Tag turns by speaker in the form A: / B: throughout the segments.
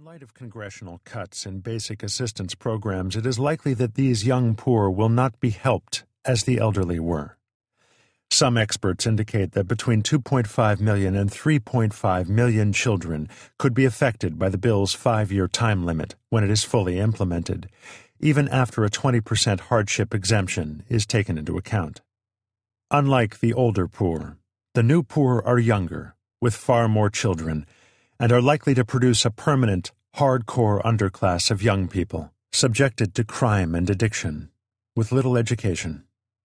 A: light of congressional cuts in basic assistance programs, it is likely that these young poor will not be helped as the elderly were. Some experts indicate that between 2.5 million and 3.5 million children could be affected by the bill's 5-year time limit when it is fully implemented, even after a 20% hardship exemption is taken into account. Unlike the older poor, the new poor are younger, with far more children, and are likely to produce a permanent, hardcore underclass of young people, subjected to crime and addiction, with little education.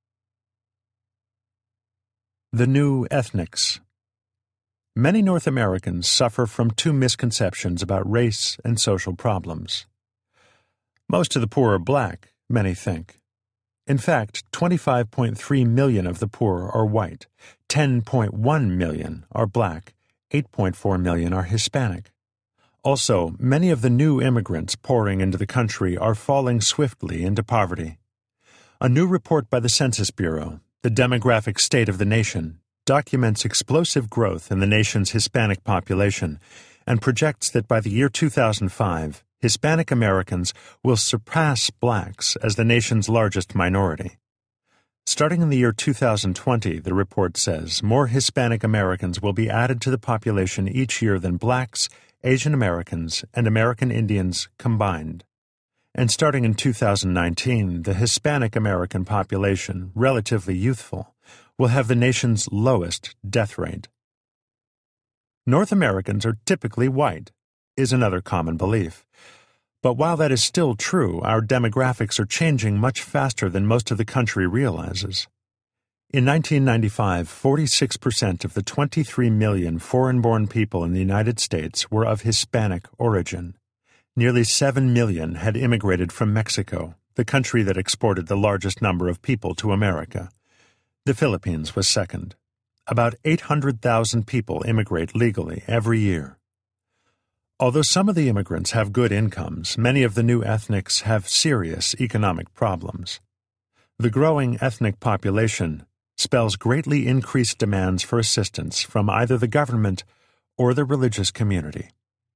A: The new ethnics. Many North Americans suffer from two misconceptions about race and social problems. Most of the poor are black, many think. In fact, 25.3 million of the poor are white, 10.1 million are black, 8.4 million are Hispanic. Also, many of the new immigrants pouring into the country are falling swiftly into poverty. A new report by the Census Bureau, The Demographic State of the Nation, documents explosive growth in the nation's Hispanic population and projects that by the year 2005, Hispanic Americans will surpass blacks as the nation's largest minority. Starting in the year 2020, the report says, more Hispanic Americans will be added to the population each year than blacks, Asian Americans, and American Indians combined. And starting in 2019, the Hispanic American population, relatively youthful, will have the nation's lowest death rate. North Americans are typically white, is another common belief. But while that is still true, our demographics are changing much faster than most of the country realizes. In 1995, 46% of the 23 million foreign-born people in the United States were of Hispanic origin. Nearly 7 million had immigrated from Mexico, the country that exported the largest number of people to America. The Philippines was second. About 800,000 people immigrate legally every year. Although some of the immigrants have good incomes, many of the new ethnics have serious economic problems. The growing ethnic population spells greatly increased demands for assistance from either the government or the religious community.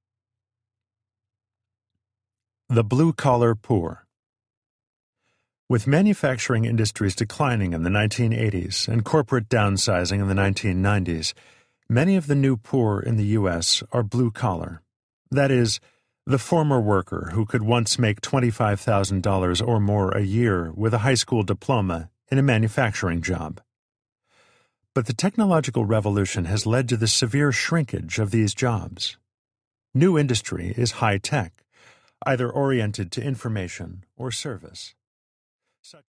A: The blue-collar poor. With manufacturing industries declining in the 1980s and corporate downsizing in the 1990s, many of the new poor in the U.S. are blue-collar. That is, the former worker who could once make $25,000 or more a year with a high school diploma in a manufacturing job. But the technological revolution has led to the severe shrinkage of these jobs. New industry is high-tech, either oriented to information or service.